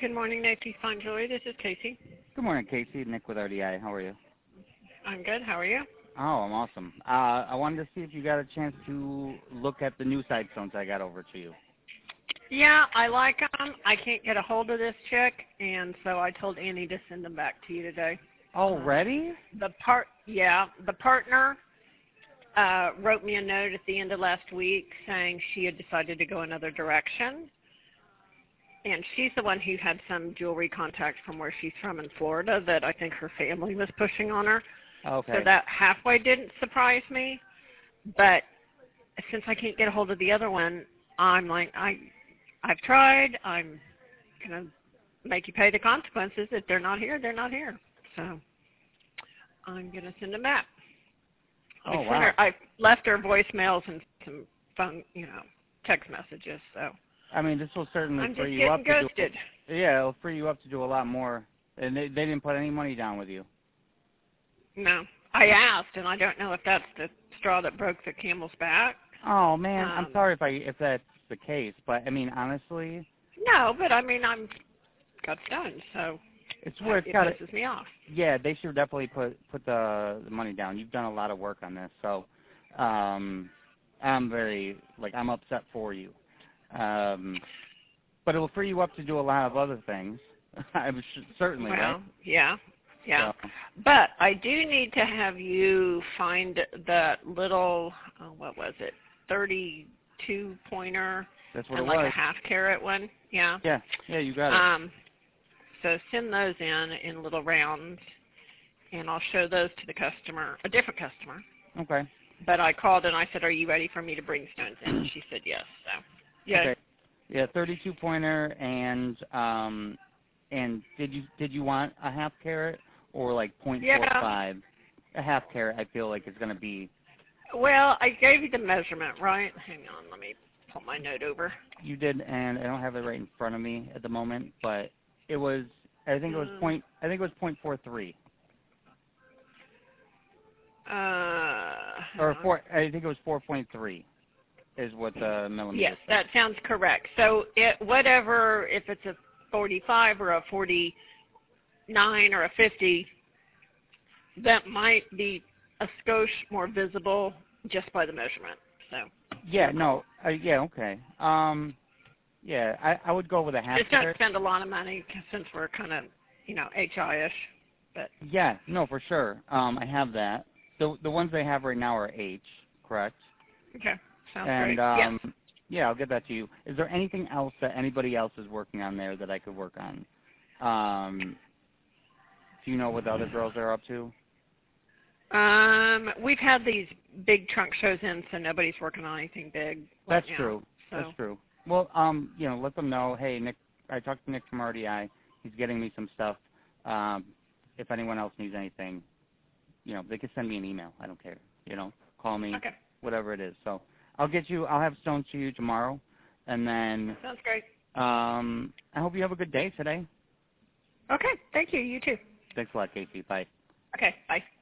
Good morning, Nancy Fine Jewelry. This is Casey. Good morning, Casey. Nick with RDI. How are you? I'm good. How are you? Oh, I'm awesome. I wanted to see if you got a chance to look at the new side stones I got over to you. Yeah, I like them. I can't get a hold of this chick, and so I told Annie to send them back to you today. Already? The partner wrote me a note at the end of last week saying she had decided to go another direction. And she's the one who had some jewelry contacts from where she's from in Florida that I think her family was pushing on her. Okay. So that halfway didn't surprise me. But since I can't get a hold of the other one, I'm like, I've tried. I'm going to make you pay the consequences. If they're not here, they're not here. So I'm going to send them back. I left her voicemails and some phone, text messages. So I mean, this will certainly I'm free just you up getting to ghosted. it'll free you up to do a lot more. And they didn't put any money down with you. No, I asked, and I don't know if that's the straw that broke the camel's back. Oh man, I'm sorry if that's the case, but I mean honestly. No, but I mean I'm got stunned, so it's where it pisses me off. Yeah, they should definitely put the money down. You've done a lot of work on this, so I'm upset for you. But it will free you up to do a lot of other things. I'm certainly right. Yeah. So. But I do need to have you find that little, 32 pointer. That's what and it was. Like a half carat one. Yeah. Yeah, you got it. So send those in little rounds, and I'll show those to the customer, a different customer. Okay. But I called and I said, "Are you ready for me to bring stones in?" And she said yes. So. Yeah. Okay. Yeah, 32 pointer and did you want a half carat or like 0.45? Yeah. A half carat I feel like is going to be. Well, I gave you the measurement, right? Hang on, let me pull my note over. You did, and I don't have it right in front of me at the moment, but it was I think it was 0.43. I think it was 4.3 is what the millimeter. Yes, that sounds correct. So if it's a 45 or a 49 or a 50, that might be a skosh more visible just by the measurement. So. Yeah. No. Okay. I would go with a half. Just don't spend a lot of money since we're kind of, HI-ish. But. Yeah. No, for sure. I have that. The ones they have right now are H, correct? Okay. Sounds great. Yes. Yeah, I'll get that to you. Is there anything else that anybody else is working on there that I could work on? Do you know what the other girls are up to? We've had these big trunk shows in, so nobody's working on anything big. That's now, true. So. That's true. Well, let them know. Hey, Nick, I talked to Nick from RDI. He's getting me some stuff. If anyone else needs anything, they can send me an email. I don't care. Call me. Okay. Whatever it is. So I'll have stones to you tomorrow, and then. Sounds great. I hope you have a good day today. Okay. Thank you. You too. Thanks a lot, Casey. Bye. Okay. Bye.